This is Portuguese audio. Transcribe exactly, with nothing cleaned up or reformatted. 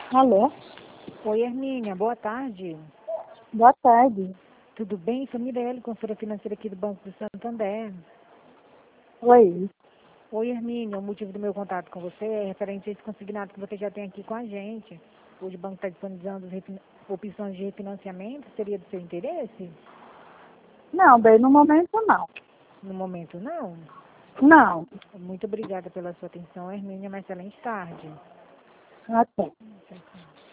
Alô? Oi, Hermínia, boa tarde. Boa tarde. Tudo bem? Sou Mirelle, consultora financeira aqui do Banco do Santander. Oi. Oi, Hermínia, o motivo do meu contato com você é referente a esse consignado que você já tem aqui com a gente. Hoje o banco está disponibilizando as refin- opções de refinanciamento. Seria do seu interesse? Não, bem, no momento não. No momento, não. Não. Muito obrigada pela sua atenção, Hermínia. Uma excelente tarde. Até. Tchau, tchau.